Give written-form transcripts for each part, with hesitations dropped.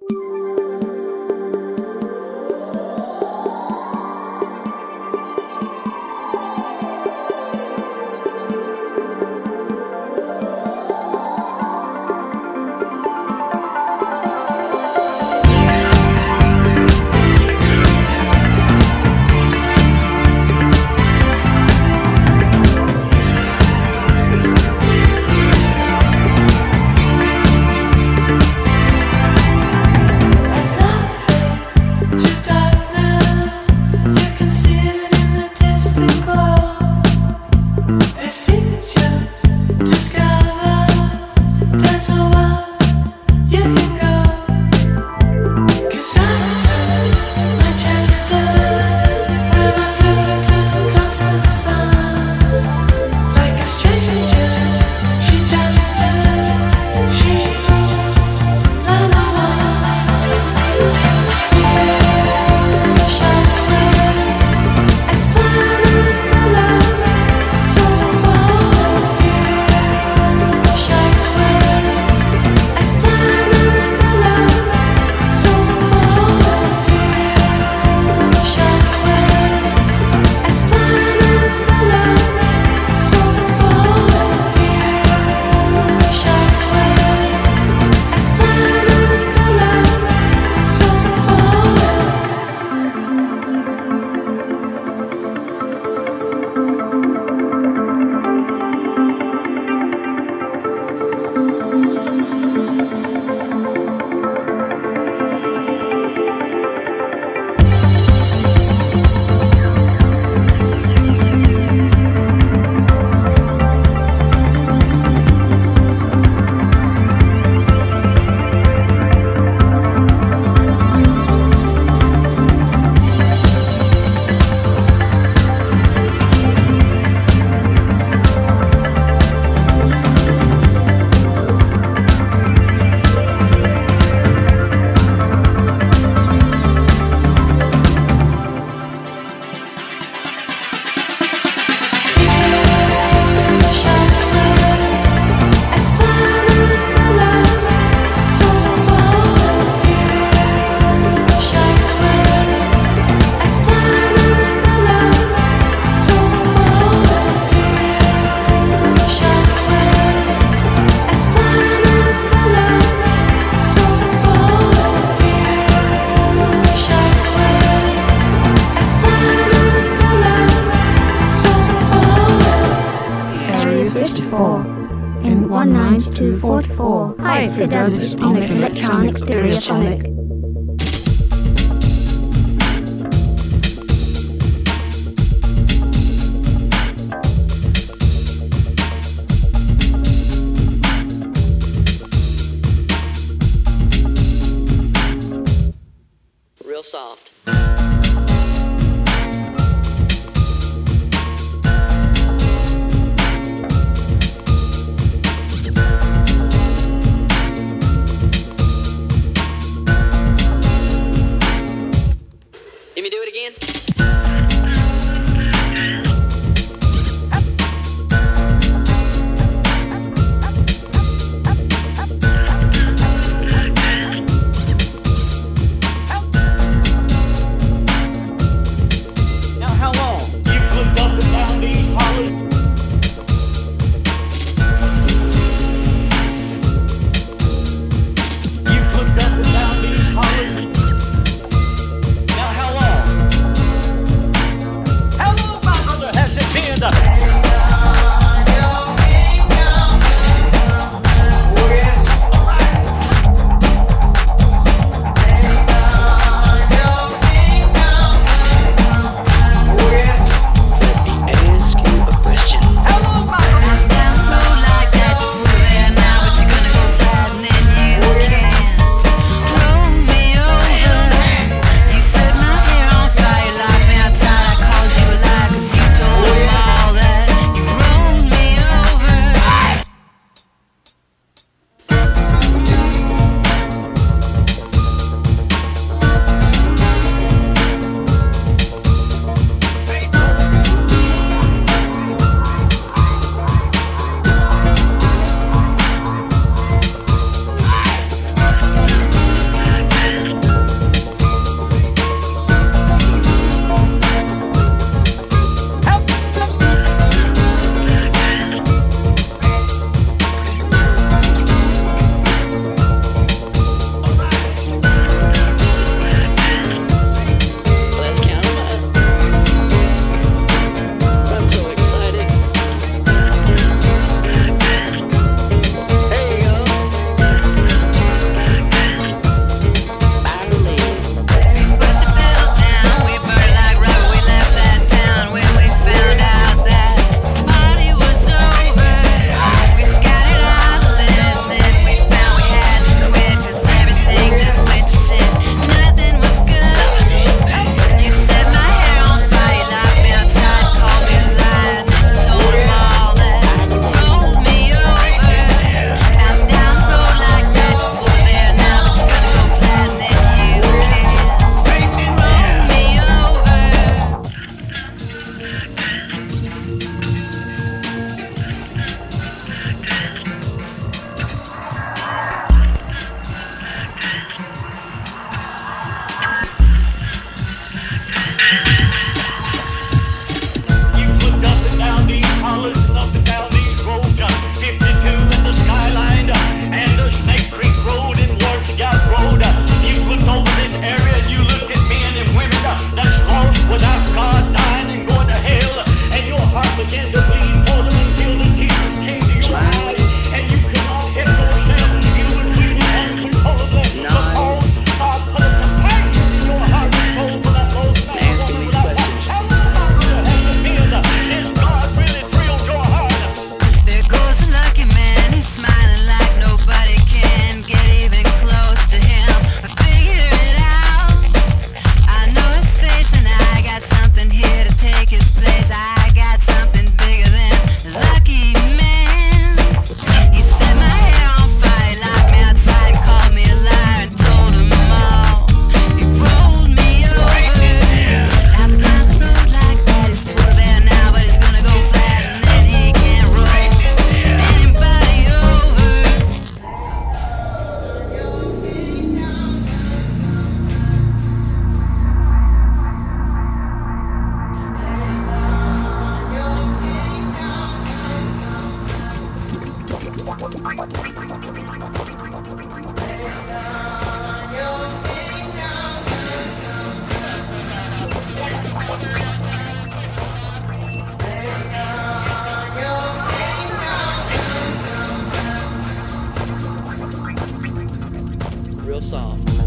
19244. High fidelity sonic electronic stereophonic. Real soft. Let me do it again.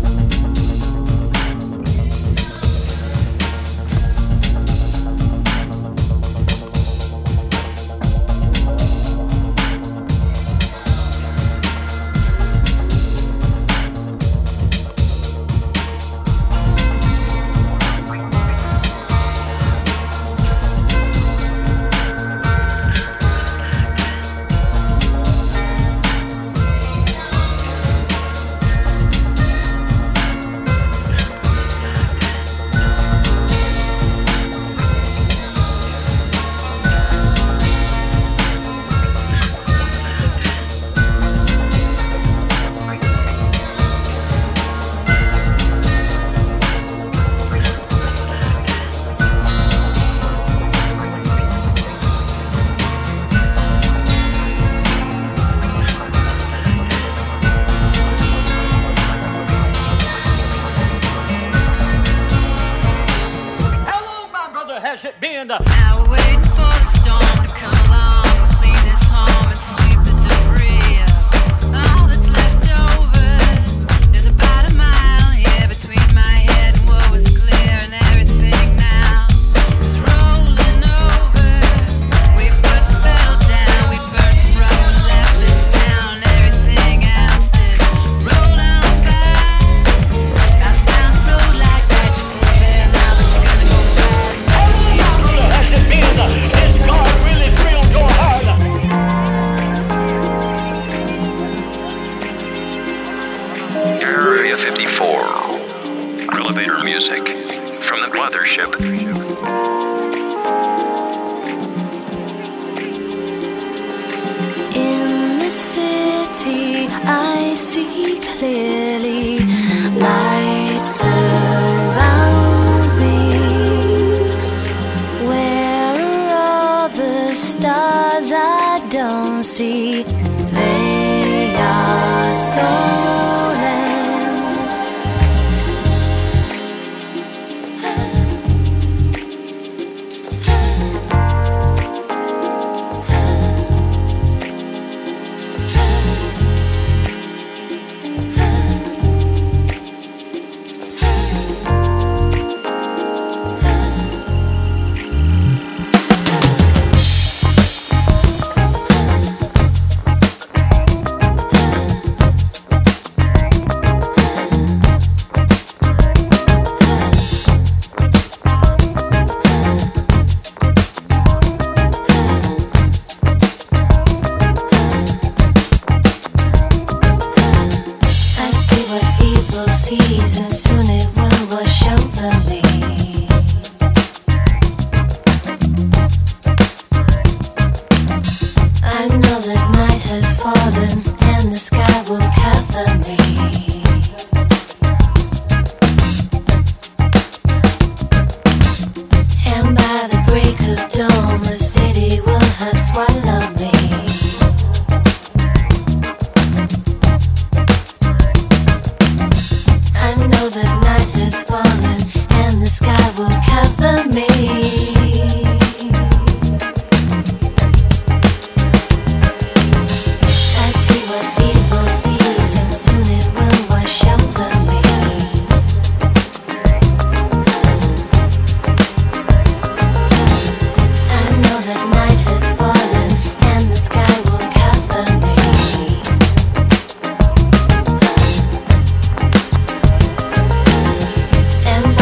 And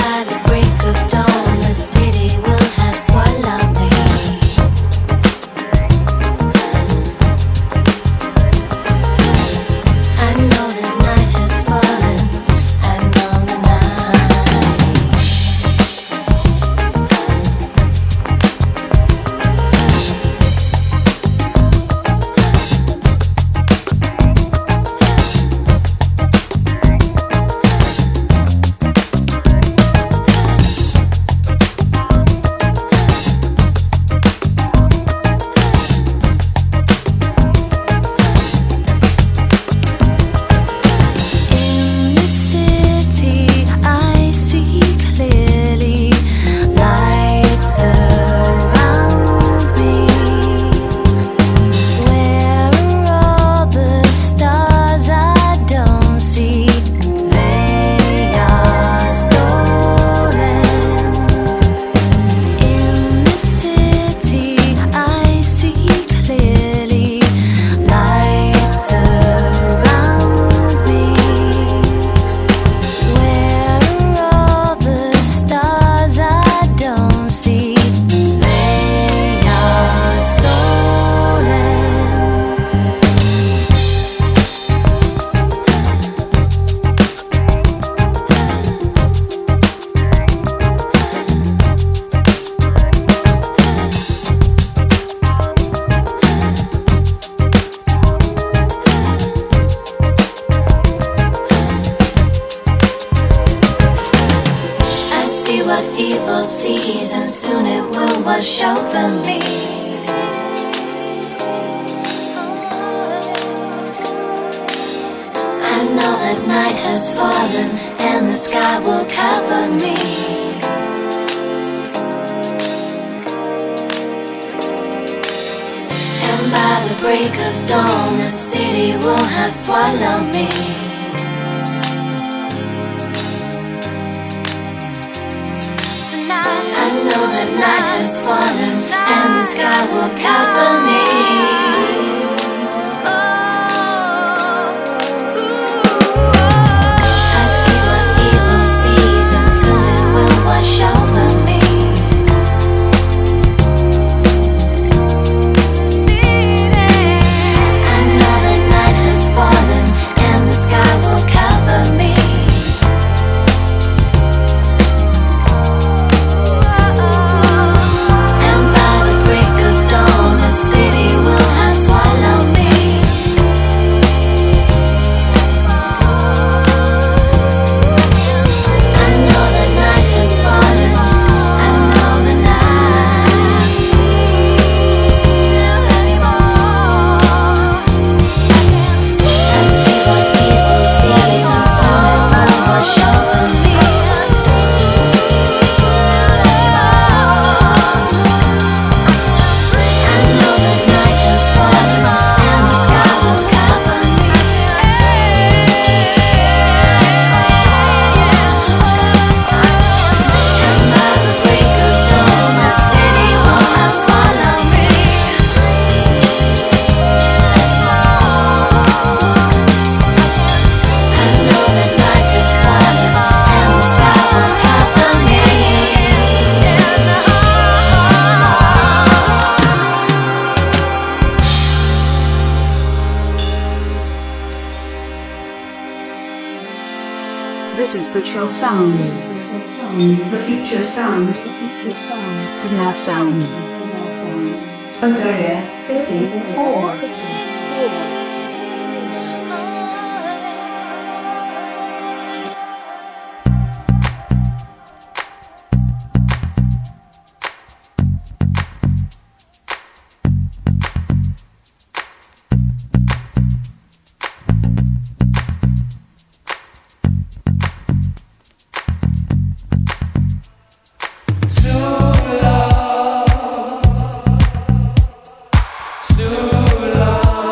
evil seas, and soon it will wash over me. I know that night has fallen and the sky will cover me. And by the break of dawn, the city will have swallowed me. I know that night has fallen and the sky will cover me. I see what evil sees, and soon it will wash over me. I know that night has fallen and the sky will cover me. This is the chill sound, the future sound, the now sound of Area 54. Too long.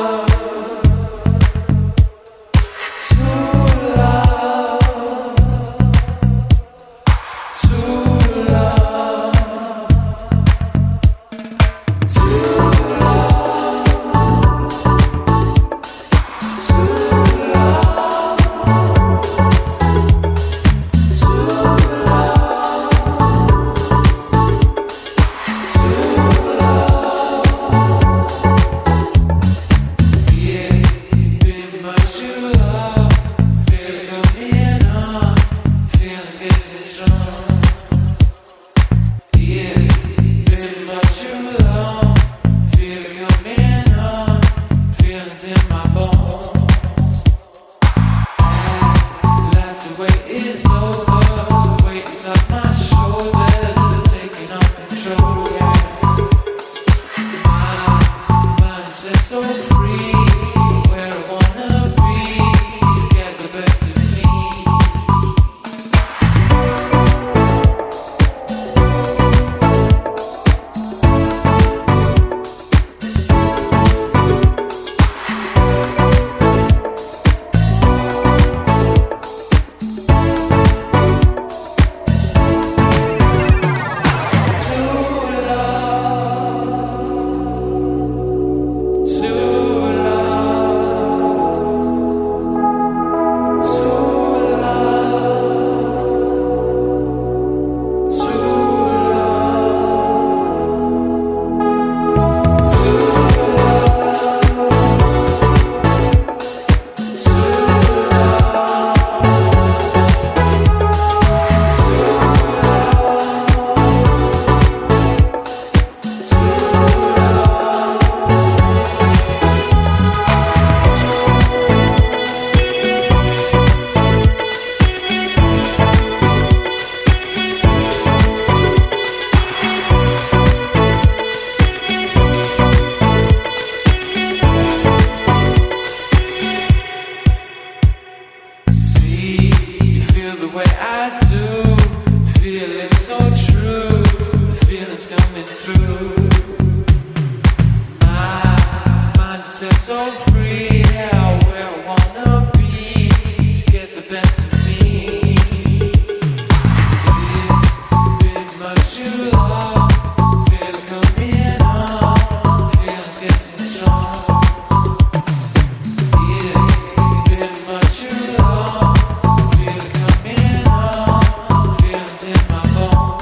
way I do, feeling so true, the feeling's coming through. My mind is set so free, yeah, where I wanna be, to get the best of me. It's been much too long, feel it coming on, feeling's getting strong. It's been much too long, feel it coming on, feeling's in my bones.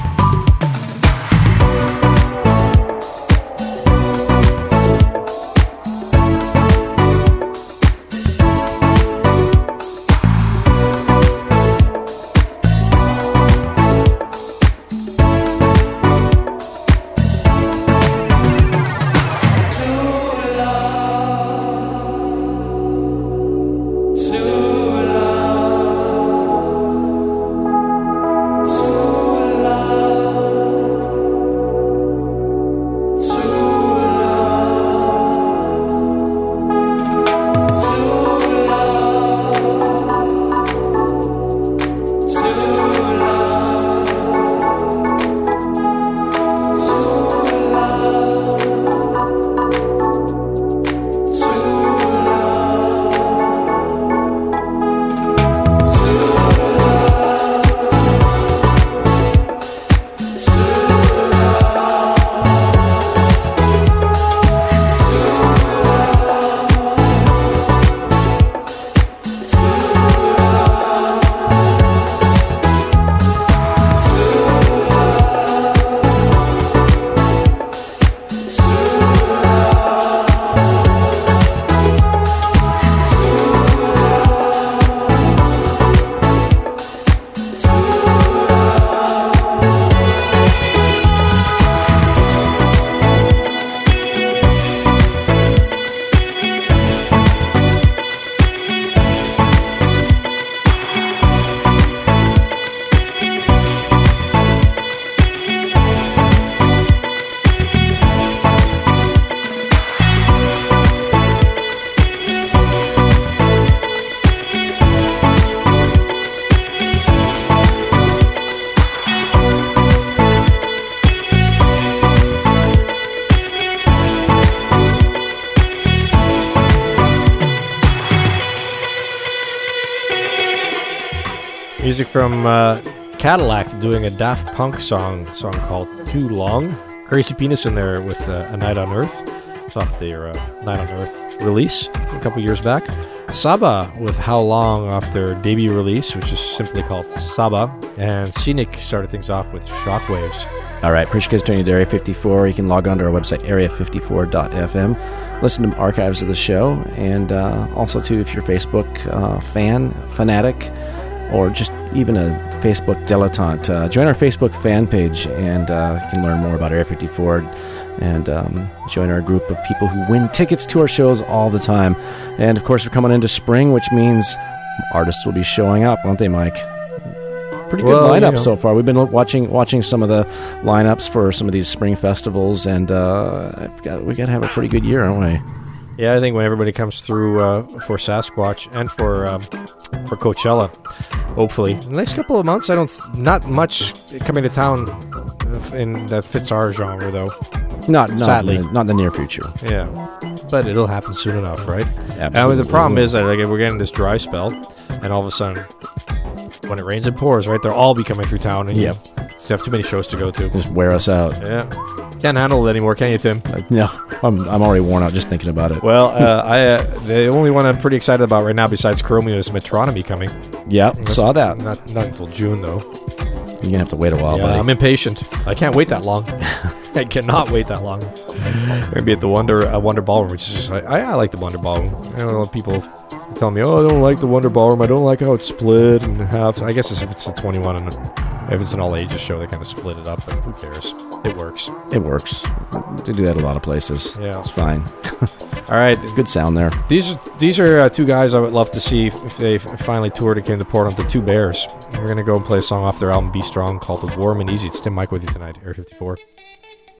Music from Cadillac doing a Daft Punk song called Too Long. Crazy Penis in there with A Night on Earth. It's off their Night on Earth release a couple years back. Saba with How Long off their debut release, which is simply called Saba. And Scenic started things off with Shockwaves. All right, appreciate you guys tuning to Area 54. You can log on to our website, area54.fm. Listen to archives of the show. And also, too, if you're a Facebook fanatic, or just even a Facebook dilettante, join our Facebook fan page, and you can learn more about Area 54 and join our group of people who win tickets to our shows all the time. And, of course, we're coming into spring, which means artists will be showing up, won't they, Mike? Pretty good lineup so far. We've been watching some of the lineups for some of these spring festivals, and we got to have a pretty good year, aren't we? Yeah, I think when everybody comes through for Sasquatch and for Coachella, hopefully in the next couple of months, not much coming to town that fits our genre, though. Sadly, not in the near future. Yeah, but it'll happen soon enough, right? Absolutely. The problem is that we're getting this dry spell, and all of a sudden, when it rains, it pours. Right? They'll all be coming through town, and you have too many shows to go to. Just wear us out. Yeah. Can't handle it anymore, can you, Tim? No, I'm already worn out just thinking about it. Well, the only one I'm pretty excited about right now, besides Chromeo, is Metronomy coming. Yeah, saw that. Not until June, though. You're gonna have to wait a while, buddy. I'm impatient. I can't wait that long. I cannot wait that long. We're gonna be at the Wonder Ballroom, which is just I like the Wonder Ballroom. I don't know, people tell me, I don't like the Wonder Ballroom. I don't like how it's split in half. I guess if it's a 21 and if it's an all ages show, they kind of split it up, but who cares? It works. It works. They do that a lot of places. Yeah, it's fine. All right, it's good sound there. These are two guys I would love to see if they finally toured and came to Portland. The Two Bears. We're gonna go and play a song off their album Be Strong called "Warm and Easy." It's Tim Mike with you tonight, Area 54.